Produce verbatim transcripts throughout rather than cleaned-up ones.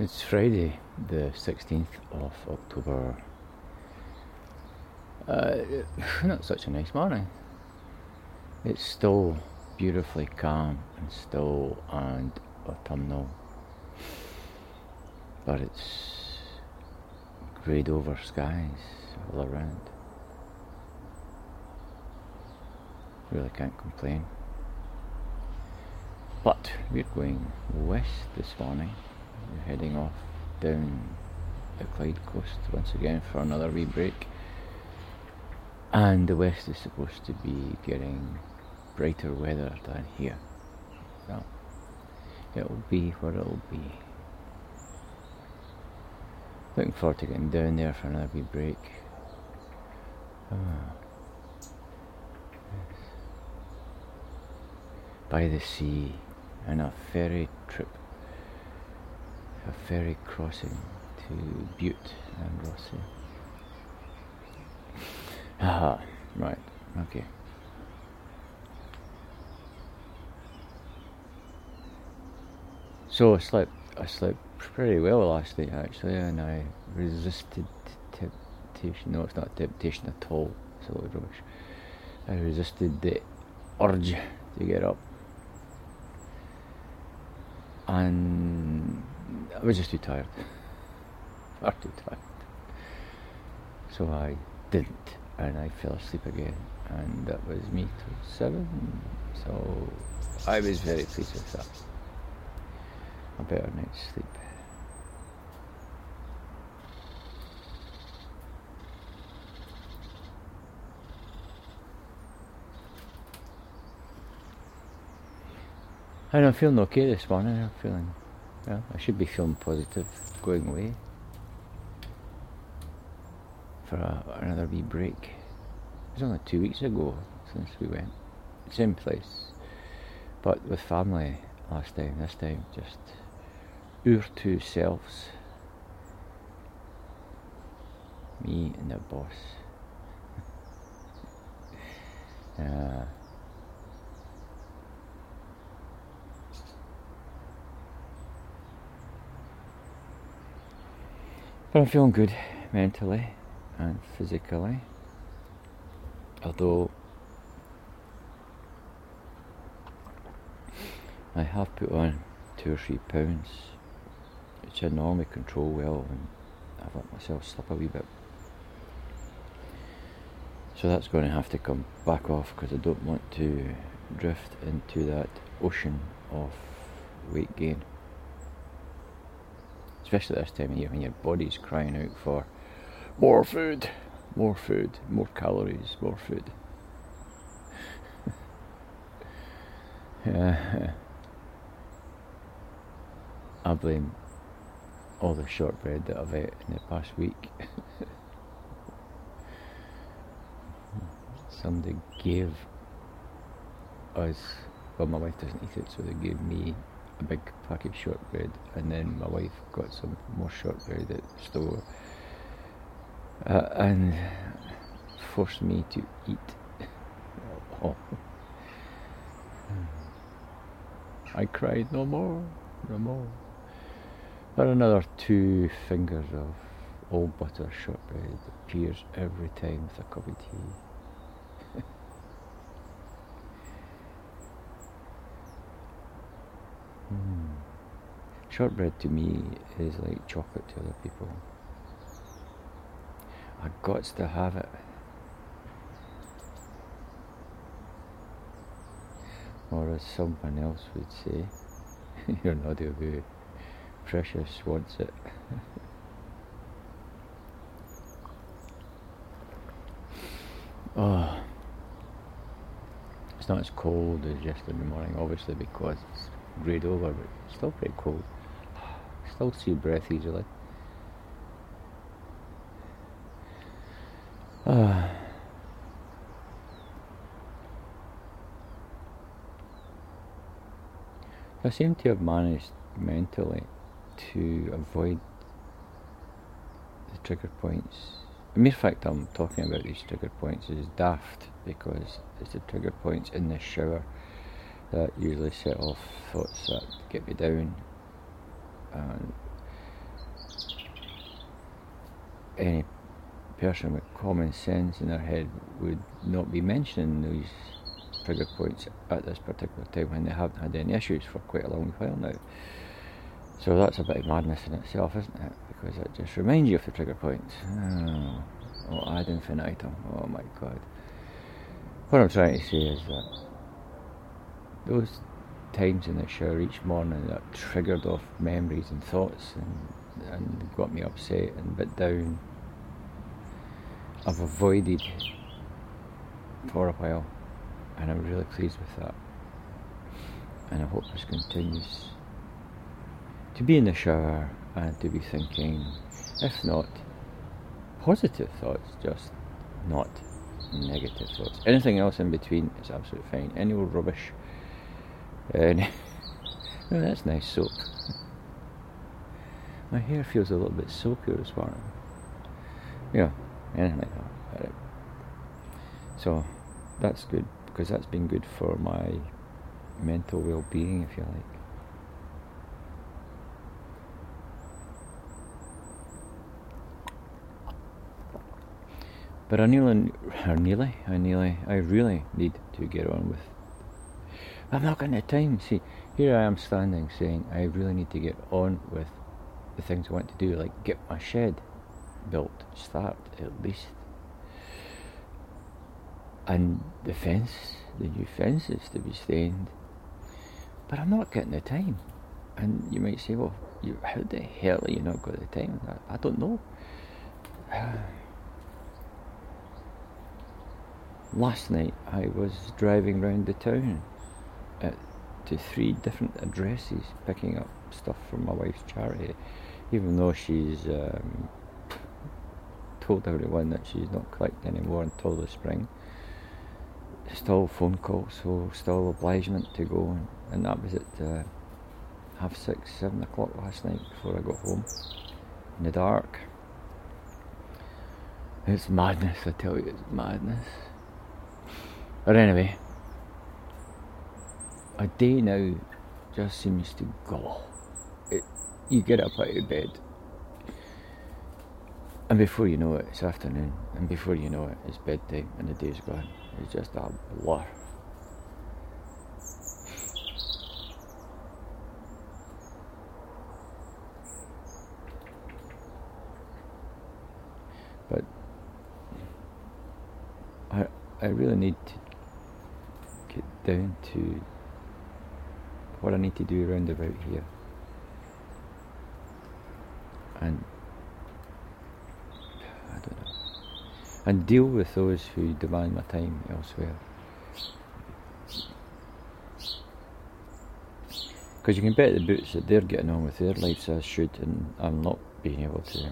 It's Friday, the sixteenth of October. Uh, not such a nice morning. It's still beautifully calm and still and autumnal, but it's greyed over skies all around. Really can't complain. But we're going west this morning. We're heading off down the Clyde coast once again for another wee break. And the west is supposed to be getting brighter weather than here. So it'll be what it'll be. Looking forward to getting down there for another wee break. Ah. Yes. By the sea and a ferry trip. A ferry crossing to Butte and Rossi. Ah, right, okay. So I slept, I slept pretty well last night actually, and I resisted temptation. No, it's not temptation at all. It's a little rubbish. I resisted the urge to get up, and I was just too tired. Far too tired. So I didn't, and I fell asleep again, and that was me till seven. So I was very pleased with that. A better night's sleep. And I'm feeling okay this morning. I'm feeling, well, I should be feeling positive going away for a, another wee break. It was only two weeks ago since we went. Same place, but with family last time. This time just our two selves. Me and the boss. uh, But I'm feeling good mentally and physically, although I have put on two or three pounds, which I normally control well and I've let myself slip a wee bit. So that's going to have to come back off because I don't want to drift into that ocean of weight gain. Especially this time of year when your body's crying out for more food, more food, more calories, more food. Yeah. I blame all the shortbread that I've ate in the past week. Somebody gave us, well, my wife doesn't eat it, so they gave me a big packet of shortbread, and then my wife got some more shortbread at the store uh, and forced me to eat. Oh. I cried, no more, no more. But another two fingers of all butter shortbread appears every time with a cup of tea. Mm. Shortbread to me is like chocolate to other people. I got to have it. Or as someone else would say, you're not who precious wants it. Oh, it's not as cold as yesterday morning, obviously because it's greyed over, but it's still pretty cold. Still see breath easily. Ah. I seem to have managed mentally to avoid the trigger points. The mere fact I'm talking about these trigger points is daft because it's the trigger points in the shower that usually set off thoughts that get me down, and any person with common sense in their head would not be mentioning these trigger points at this particular time when they haven't had any issues for quite a long while now. So that's a bit of madness in itself, isn't it? Because it just reminds you of the trigger points. Oh, oh ad infinitum. Oh my God. What I'm trying to say is that those times in the shower each morning that triggered off memories and thoughts and, and got me upset and a bit down, I've avoided for a while, and I'm really pleased with that. And I hope this continues. To be in the shower and to be thinking, if not positive thoughts, just not negative thoughts. Anything else in between is absolutely fine. Any old rubbish. And oh, that's nice soap. My hair feels a little bit soapier this morning. Yeah, anything like that. Right. So that's good, because that's been good for my mental well-being, if you like. But I nearly, I nearly, I nearly, I really need to get on with. I'm not getting the time. See, here I am standing saying I really need to get on with the things I want to do, like get my shed built, start at least, and the fence, the new fences to be stained. But I'm not getting the time. And you might say, well, you, how the hell are you not got the time? I, I don't know. Last night I was driving round the town at, to three different addresses picking up stuff from my wife's charity, even though she's um, told everyone that she's not collecting anymore until the spring. Still phone calls, so still obligement to go, and, and that was at uh, half six, seven o'clock last night before I got home in the dark. It's madness, I tell you, it's madness. But anyway, a day now just seems to go. It, you get up out of bed, and before you know it, it's afternoon, and before you know it, it's bedtime, and the day's gone. It's just a blur. But I, I really need to get down to what I need to do round about here, and I don't know, and deal with those who demand my time elsewhere. Because you can bet the boots that they're getting on with their lives as should, and I'm not being able to.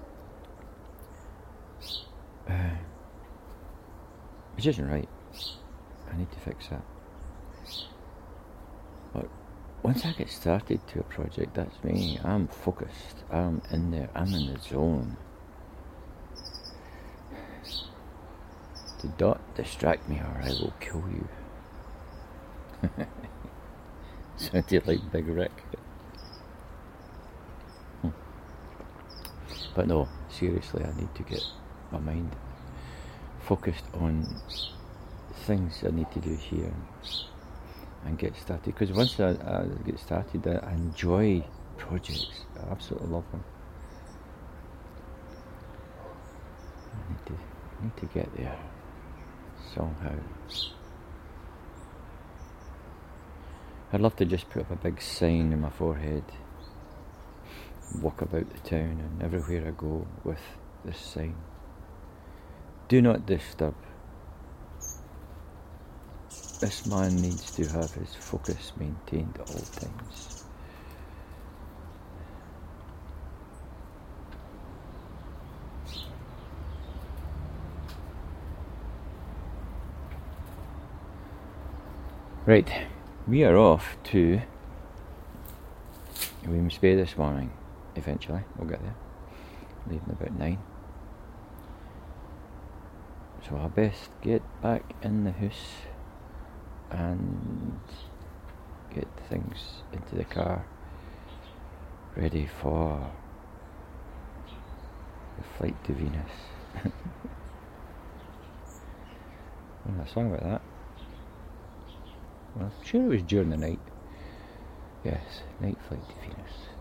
Uh, which isn't right. I need to fix that. But once I get started to a project, that's me. I'm focused. I'm in there. I'm in the zone. Do not distract me or I will kill you. Sounded like Big Rick. Hmm. But no, seriously, I need to get my mind focused on things I need to do here and get started. Because once I, I get started, I enjoy projects. I absolutely love them. I need to, I need to get there somehow. I'd love to just put up a big sign in my forehead, walk about the town, and everywhere I go with this sign: do not disturb. This man needs to have his focus maintained at all times. Right, we are off to Williams Bay this morning. Eventually, we'll get there. Leaving about nine. So I best get back in the house and get things into the car ready for The Flight to Venus. Well, a song about that. Well, I'm sure it was during the night. Yes, Night Flight to Venus.